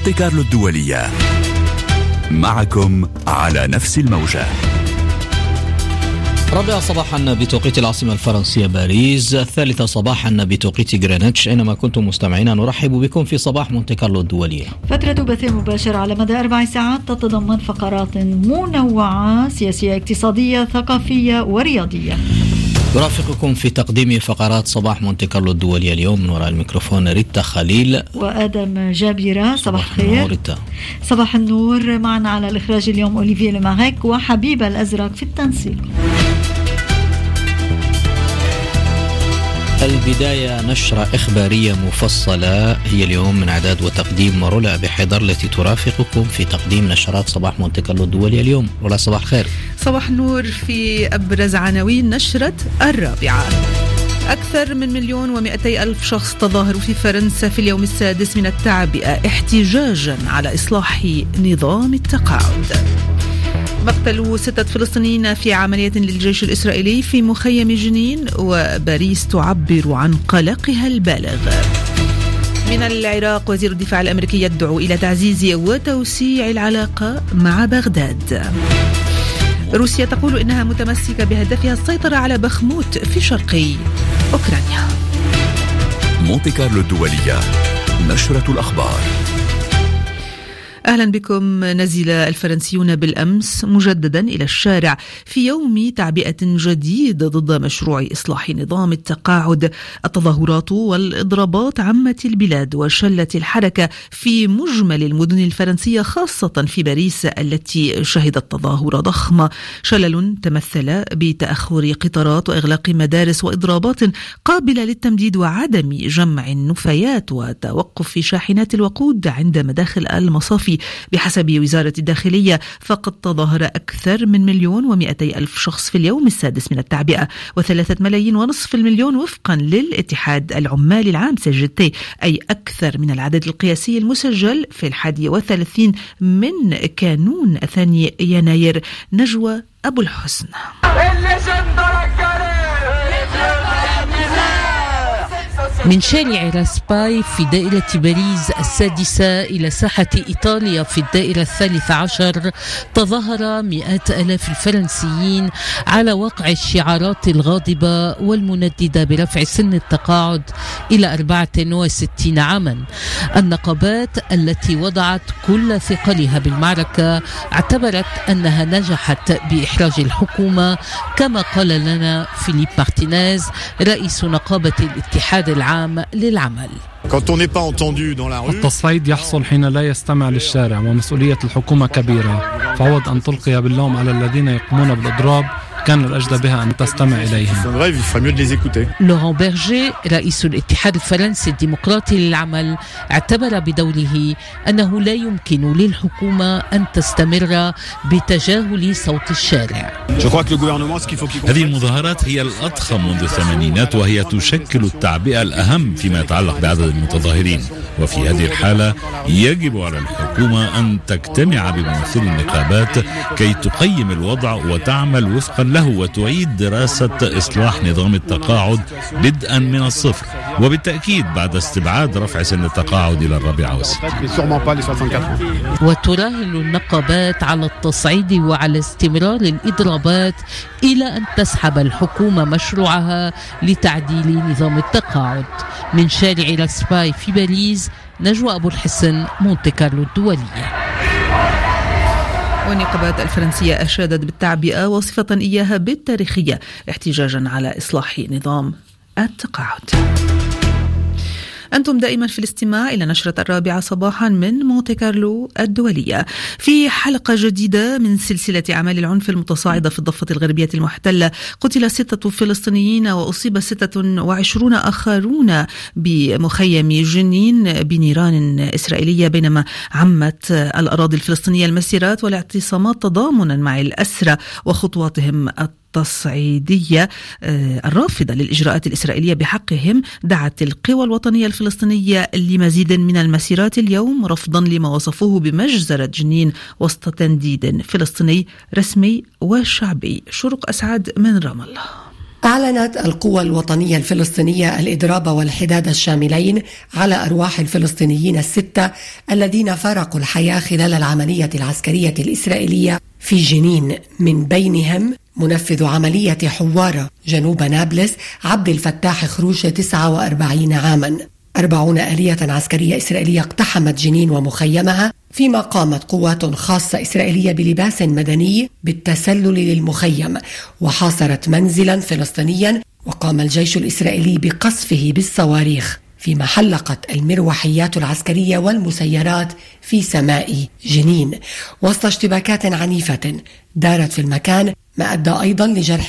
مونتي كارلو الدولية، معكم على نفس الموجة. 4 صباحا بتوقيت العاصمة الفرنسية باريس، 3 صباحا بتوقيت غرينتش. أينما كنتم مستمعين نرحب بكم في صباح مونتي كارلو الدولية. فترة بث مباشر على مدى 4 ساعات تتضمن فقرات منوعة سياسية، اقتصادية، ثقافية ورياضية. يرافقكم في تقديم فقرات صباح مونتي كارلو الدولية اليوم من وراء الميكروفون ريتا خليل وآدم جابرة. صباح الخير. صباح النور. معنا على الإخراج اليوم أوليفيه لماريك وحبيبة الأزرق في التنسيق. البداية نشرة إخبارية مفصلة هي اليوم من إعداد وتقديم رولا بحيدر التي ترافقكم في تقديم نشرات صباح مونتي كارلو الدولية اليوم. رولا صباح الخير. صباح النور. في أبرز عناوين نشرة 4: أكثر من 1,200,000 شخص تظاهروا في فرنسا في اليوم السادس من التعبئة احتجاجا على إصلاح نظام التقاعد. مقتل 6 فلسطينيين في عملية للجيش الإسرائيلي في مخيم جنين، وباريس تعبر عن قلقها البالغ. من العراق، وزير الدفاع الأمريكي يدعو إلى تعزيز وتوسيع العلاقة مع بغداد. روسيا تقول إنها متمسكة بهدفها السيطرة على بخموت في شرقي أوكرانيا. مونتي كارلو الدولية، نشرة الأخبار. أهلا بكم. نزل الفرنسيون بالأمس مجددا إلى الشارع في يوم تعبئة جديد ضد مشروع إصلاح نظام التقاعد. التظاهرات والإضرابات عمت البلاد وشلت الحركة في مجمل المدن الفرنسية، خاصة في باريس التي شهدت تظاهرة ضخمة. شلل تمثل بتأخر قطارات وإغلاق مدارس وإضرابات قابلة للتمديد وعدم جمع النفايات وتوقف شاحنات الوقود عند مداخل المصافي. بحسب وزارة الداخلية، فقد تظاهر أكثر من 1,200,000 شخص في اليوم السادس من التعبئة، و3.5 ملايين وفقا للاتحاد العمال العام CGT، أي أكثر من العدد القياسي المسجل في 31 من كانون 2 يناير. نجوى أبو الحسن. من شارع راسباي في دائرة باريس السادسة إلى ساحة إيطاليا في الدائرة 13 تظاهر 100,000 الفرنسيين على وقع الشعارات الغاضبة والمنددة برفع سن التقاعد إلى 64 عاما. النقابات التي وضعت كل ثقلها بالمعركة اعتبرت أنها نجحت بإحراج الحكومة، كما قال لنا فيليب مارتينيز رئيس نقابة الاتحاد العام للعمل. التصعيد يحصل حين لا يستمع للشارع، ومسؤولية الحكومة كبيرة، فعوض أن تلقي باللوم على الذين يقومون بالإضراب كان الأجدى بها أن تستمع إليهم. لوران بيرجي رئيس الاتحاد الفرنسي الديمقراطي للعمل اعتبر بدوره أنه لا يمكن للحكومة أن تستمر بتجاهل صوت الشارع. هذه المظاهرات هي الأضخم منذ الثمانينات، وهي تشكل التعبئة الأهم فيما يتعلق بعدد المتظاهرين، وفي هذه الحالة يجب على الحكومة أن تجتمع بممثلي النقابات كي تقيم الوضع وتعمل وفقا له، وتعيد دراسة إصلاح نظام التقاعد بدءا من الصفر، وبالتأكيد بعد استبعاد رفع سن التقاعد إلى 64. وتراهن النقابات على التصعيد وعلى استمرار الإضرابات إلى أن تسحب الحكومة مشروعها لتعديل نظام التقاعد. من شارع راسباي في باريس، نجوى أبو الحسن، مونتي كارلو الدولية. والنقابات الفرنسية أشادت بالتعبئة وصفة إياها بالتاريخية احتجاجا على إصلاح نظام التقاعد. أنتم دائما في الاستماع إلى نشرة 4 صباحا من مونتي كارلو الدولية. في حلقة جديدة من سلسلة أعمال العنف المتصاعدة في الضفة الغربية المحتلة، قتل 6 فلسطينيين وأصيب 26 آخرون بمخيم جنين بنيران إسرائيلية، بينما عمت الأراضي الفلسطينية المسيرات والاعتصامات تضامنا مع الأسرى وخطواتهم التصعيدية الرافضة للإجراءات الإسرائيلية بحقهم. دعت القوى الوطنية الفلسطينية لمزيد من المسيرات اليوم، رفضا لما وصفوه بمجزرة جنين وسط تنديد فلسطيني رسمي وشعبي. شروق أسعد من رام الله. أعلنت القوى الوطنية الفلسطينية الإضراب والحداد الشاملين على أرواح الفلسطينيين 6 الذين فارقوا الحياة خلال العملية العسكرية الإسرائيلية في جنين، من بينهم منفذ عملية حوارة جنوب نابلس عبد الفتاح خروش 49 عاما. 40 آلية عسكرية إسرائيلية اقتحمت جنين ومخيمها، فيما قامت قوات خاصة إسرائيلية بلباس مدني بالتسلل للمخيم وحاصرت منزلا فلسطينيا، وقام الجيش الإسرائيلي بقصفه بالصواريخ، فيما حلقت المروحيات العسكرية والمسيرات في سماء جنين وسط اشتباكات عنيفة دارت في المكان، ما أدى أيضا لجرح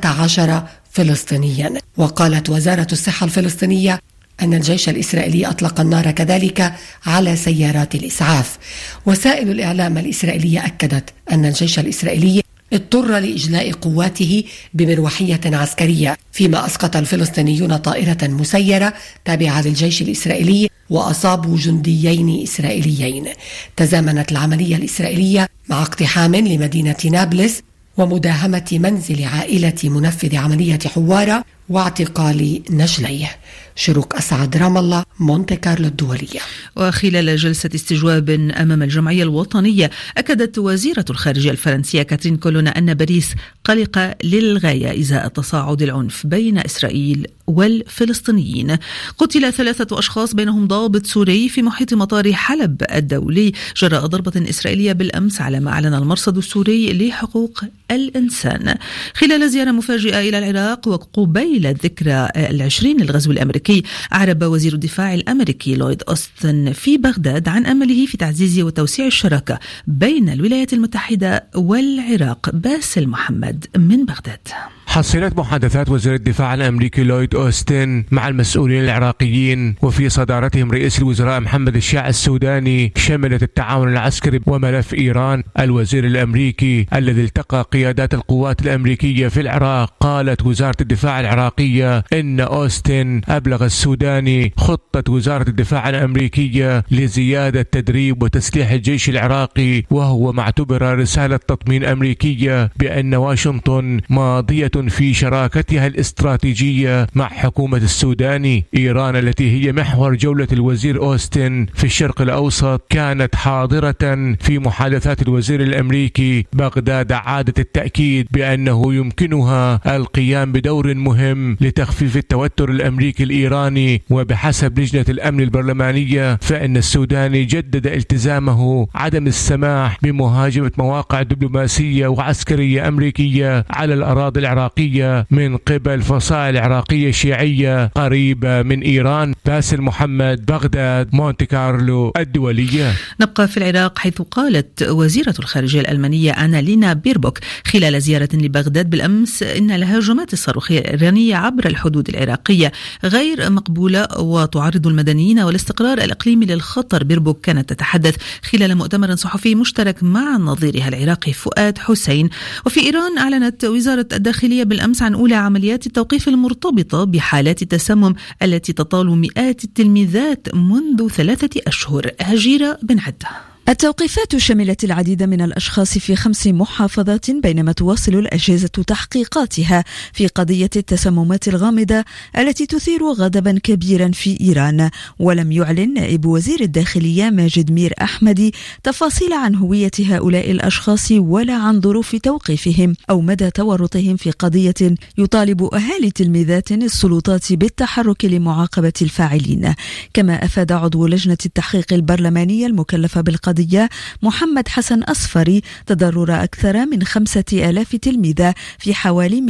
16 فلسطينيا. وقالت وزارة الصحة الفلسطينية أن الجيش الإسرائيلي أطلق النار كذلك على سيارات الإسعاف. وسائل الإعلام الإسرائيلية أكدت أن الجيش الإسرائيلي اضطر لإجلاء قواته بمروحية عسكرية، فيما أسقط الفلسطينيون طائرة مسيرة تابعة للجيش الإسرائيلي وأصابوا جنديين إسرائيليين. تزامنت العملية الإسرائيلية مع اقتحام لمدينة نابلس ومداهمة منزل عائلة منفذ عملية حوارة واعتقال نجليه. شروق أسعد، رام الله، مونte كارلو الدولية. وخلال جلسة استجواب أمام الجمعية الوطنية، أكدت وزيرة الخارجية الفرنسية كاترين كولون أن باريس قلقة للغاية إزاء تصاعد العنف بين إسرائيل والفلسطينيين. قتل 3 أشخاص بينهم ضابط سوري في محيط مطار حلب الدولي جراء ضربة إسرائيلية بالأمس، على ما أعلن المرصد السوري لحقوق الإنسان. خلال زيارة مفاجئة إلى العراق وقبيل الذكرى 20 للغزو الأمريكي، أعرب وزير الدفاع الأمريكي لويد أوستن في بغداد عن أمله في تعزيز وتوسيع الشراكة بين الولايات المتحدة والعراق. باسل محمد من بغداد. حصلت محادثات وزير الدفاع الأمريكي لويد أوستن مع المسؤولين العراقيين وفي صدارتهم رئيس الوزراء محمد الشيع السوداني شملت التعاون العسكري وملف إيران. الوزير الأمريكي الذي التقى قيادات القوات الأمريكية في العراق، قالت وزارة الدفاع العراقية إن أوستن أبلغ السوداني خطة وزارة الدفاع الأمريكية لزيادة تدريب وتسليح الجيش العراقي، وهو معتبر رسالة تطمين أمريكية بأن واشنطن ماضية في شراكتها الاستراتيجية مع حكومة السوداني. إيران التي هي محور جولة الوزير أوستن في الشرق الأوسط كانت حاضرة في محادثات الوزير الأمريكي. بغداد عادت التأكيد بأنه يمكنها القيام بدور مهم لتخفيف التوتر الأمريكي الإيراني. وبحسب لجنة الأمن البرلمانية فإن السوداني جدد التزامه عدم السماح بمهاجمة مواقع دبلوماسية وعسكرية أمريكية على الأراضي العراقية من قبل فصائل عراقية شيعية قريبة من إيران. باسل محمد، بغداد، مونte كارلو الدولية. نبقى في العراق، حيث قالت وزيرة الخارجية الألمانية أنالينا بيربوك خلال زيارة لبغداد بالأمس إن الهجمات الصاروخية الإيرانية عبر الحدود العراقية غير مقبولة وتعرض المدنيين والاستقرار الإقليمي للخطر. بيربوك كانت تتحدث خلال مؤتمر صحفي مشترك مع نظيرها العراقي فؤاد حسين. وفي إيران، أعلنت وزارة الداخلية بالأمس عن أولى عمليات التوقيف المرتبطة بحالات التسمم التي تطال مئات التلميذات منذ 3 أشهر. هجيرة بن عدة. التوقيفات شملت العديد من الأشخاص في 5 محافظات، بينما تواصل الأجهزة تحقيقاتها في قضية التسممات الغامضة التي تثير غضبا كبيرا في إيران. ولم يعلن نائب وزير الداخلية ماجد مير أحمدي تفاصيل عن هوية هؤلاء الأشخاص ولا عن ظروف توقيفهم أو مدى تورطهم في قضية يطالب أهالي تلميذات السلطات بالتحرك لمعاقبة الفاعلين. كما أفاد عضو لجنة التحقيق البرلمانية المكلفة بالقضية محمد حسن أصفري تضرر أكثر من 5000 تلميذة في حوالي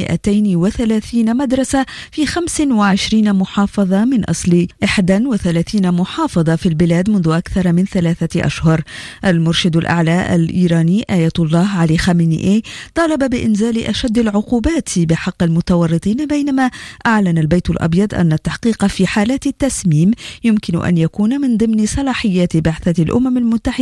230 مدرسة في 25 محافظة من أصل 31 محافظة في البلاد منذ أكثر من 3 أشهر. المرشد الأعلى الإيراني آية الله علي خامنئي طالب بإنزال أشد العقوبات بحق المتورطين، بينما أعلن البيت الأبيض أن التحقيق في حالات التسميم يمكن أن يكون من ضمن صلاحيات بعثة الأمم المتحدة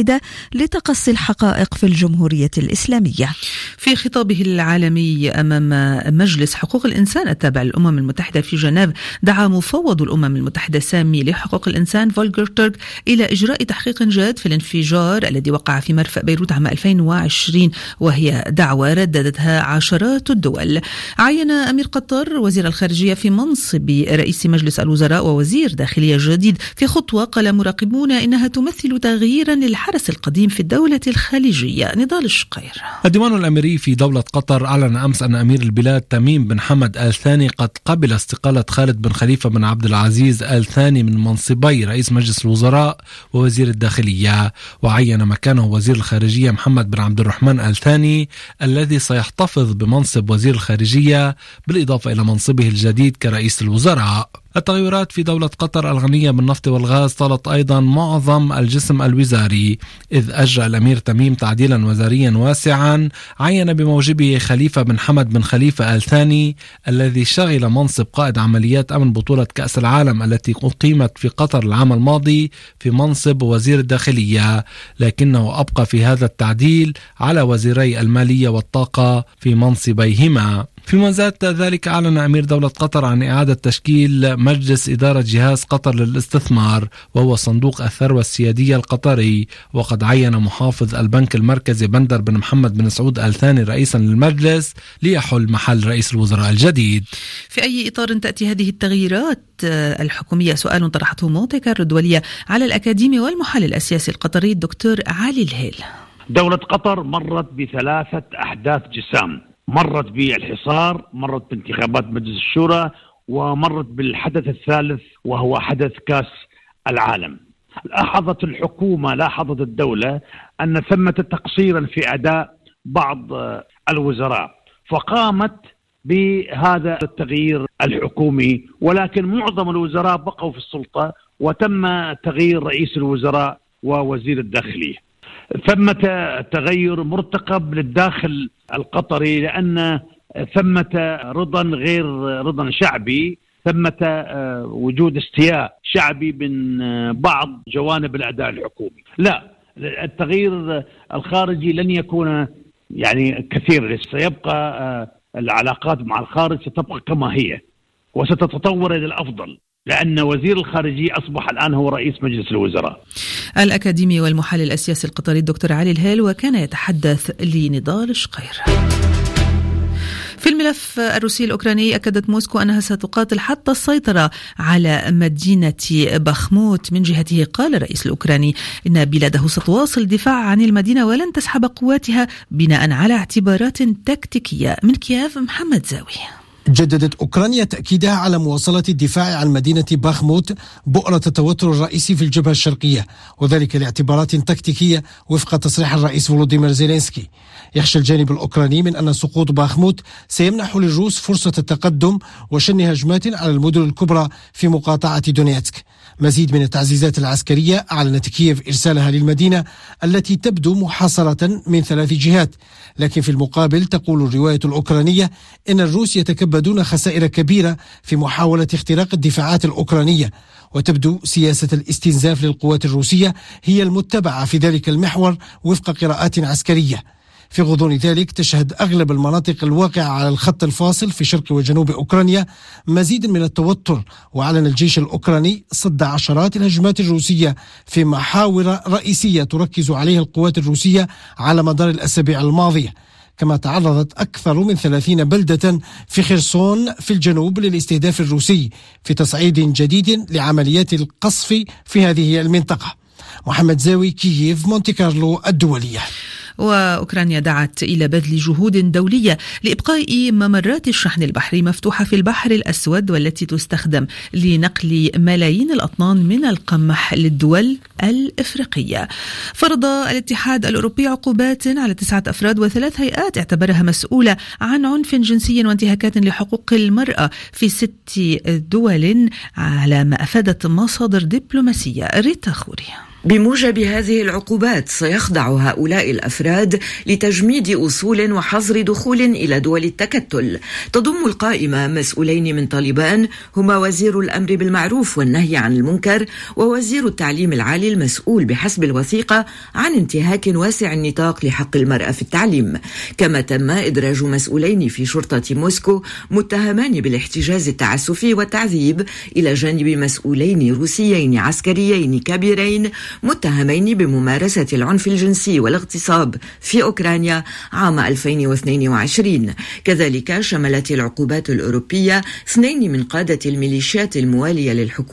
المتحدة لتقصي الحقائق في الجمهورية الإسلامية. في خطابه العالمي أمام مجلس حقوق الإنسان التابع للأمم المتحدة في جنيف، دعا مفوض الأمم المتحدة السامي لحقوق الإنسان فولكر تورك إلى إجراء تحقيق جاد في الانفجار الذي وقع في مرفأ بيروت عام 2020، وهي دعوة رددتها عشرات الدول. عين أمير قطر وزير الخارجية في منصب رئيس مجلس الوزراء ووزير داخلية جديد في خطوة قال مراقبون إنها تمثل تغييرا للحرس القديم في الدولة الخليجية. نضال الشقير. الديوان الأميري في دولة قطر أعلن أمس أن أمير البلاد تميم بن حمد آل ثاني قد قبل استقالة خالد بن خليفة بن عبد العزيز آل ثاني من منصبي رئيس مجلس الوزراء ووزير الداخلية، وعين مكانه وزير الخارجية محمد بن عبد الرحمن آل ثاني الذي سيحتفظ بمنصب وزير الخارجية بالإضافة إلى منصبه الجديد كرئيس الوزراء. التغيرات في دولة قطر الغنية بالنفط والغاز طالت أيضا معظم الجسم الوزاري، إذ أجرى الأمير تميم تعديلا وزاريا واسعا عين بموجبه خليفة بن حمد بن خليفة آل ثاني الذي شغل منصب قائد عمليات أمن بطولة كأس العالم التي أقيمت في قطر العام الماضي في منصب وزير الداخلية، لكنه أبقى في هذا التعديل على وزيري المالية والطاقة في منصبيهما. فيما زاد ذلك أعلن أمير دولة قطر عن إعادة تشكيل مجلس إدارة جهاز قطر للاستثمار وهو صندوق الثروة السيادية القطري، وقد عين محافظ البنك المركزي بندر بن محمد بن سعود آل ثاني رئيسا للمجلس ليحل محل رئيس الوزراء الجديد. في أي إطار تأتي هذه التغييرات الحكومية؟ سؤال طرحته مونتي كارلو الدولية على الأكاديمي والمحلل السياسي القطري الدكتور علي الهيل. دولة قطر مرت بثلاثة أحداث جسام، مرت بالحصار، مرت بانتخابات مجلس الشورى، ومرت بالحدث الثالث وهو حدث كأس العالم. لاحظت الحكومة، لاحظت الدولة أن ثمة تقصيرا في أداء بعض الوزراء، فقامت بهذا التغيير الحكومي، ولكن معظم الوزراء بقوا في السلطة وتم تغيير رئيس الوزراء ووزير الداخلية. ثمة تغير مرتقب للداخل القطري لأن ثمة رضا غير رضا شعبي، ثمة وجود استياء شعبي من بعض جوانب الأداء الحكومي. لا، التغيير الخارجي لن يكون يعني كثير، سيبقى العلاقات مع الخارج ستبقى كما هي وستتطور إلى الأفضل، لأن وزير الخارجية أصبح الآن هو رئيس مجلس الوزراء. الأكاديمي والمحلل السياسي القطري الدكتور علي الهيل، وكان يتحدث لنضال الشقير. في الملف الروسي الأوكراني، أكدت موسكو أنها ستقاتل حتى السيطرة على مدينة بخموت. من جهته قال الرئيس الأوكراني إن بلاده ستواصل الدفاع عن المدينة ولن تسحب قواتها بناء على اعتبارات تكتيكية. من كييف محمد زاوي. جددت أوكرانيا تأكيدها على مواصلة الدفاع عن مدينة باخموت بؤرة التوتر الرئيسي في الجبهة الشرقية، وذلك لاعتبارات تكتيكية وفق تصريح الرئيس فولوديمير زيلينسكي. يخشى الجانب الأوكراني من أن سقوط باخموت سيمنح للروس فرصة التقدم وشن هجمات على المدن الكبرى في مقاطعة دونيتسك. مزيد من التعزيزات العسكرية أعلنت كييف إرسالها للمدينة التي تبدو محاصرة من 3 جهات، لكن في المقابل تقول الرواية الأوكرانية إن الروس يتكبدون خسائر كبيرة في محاولة اختراق الدفاعات الأوكرانية، وتبدو سياسة الاستنزاف للقوات الروسية هي المتبعة في ذلك المحور وفق قراءات عسكرية. في غضون ذلك تشهد أغلب المناطق الواقعة على الخط الفاصل في شرق وجنوب أوكرانيا مزيد من التوتر، وأعلن الجيش الأوكراني صد عشرات الهجمات الروسية في محاور رئيسية تركز عليها القوات الروسية على مدار الأسابيع الماضية. كما تعرضت أكثر من 30 بلدة في خرسون في الجنوب للاستهداف الروسي في تصعيد جديد لعمليات القصف في هذه المنطقة. محمد زاوي، كييف، مونتي كارلو الدولية. وأوكرانيا دعت إلى بذل جهود دولية لإبقاء ممرات الشحن البحري مفتوحة في البحر الأسود، والتي تستخدم لنقل ملايين الأطنان من القمح للدول الإفريقية. فرض الاتحاد الأوروبي عقوبات على 9 أفراد و3 هيئات اعتبرها مسؤولة عن عنف جنسي وانتهاكات لحقوق المرأة في 6 دول على ما أفادت مصادر دبلوماسية. ريتا خوري. بموجب هذه العقوبات سيخضع هؤلاء الأفراد لتجميد أصول وحظر دخول إلى دول التكتل. تضم القائمة مسؤولين من طالبان هما وزير الأمر بالمعروف والنهي عن المنكر ووزير التعليم العالي المسؤول بحسب الوثيقة عن انتهاك واسع النطاق لحق المرأة في التعليم. كما تم إدراج مسؤولين في شرطة موسكو متهمان بالاحتجاز التعسفي والتعذيب إلى جانب مسؤولين روسيين عسكريين كبيرين متهمين بممارسة العنف الجنسي والاغتصاب في أوكرانيا عام 2022. كذلك شملت العقوبات الأوروبية 2 من قادة الميليشيات الموالية للحكومة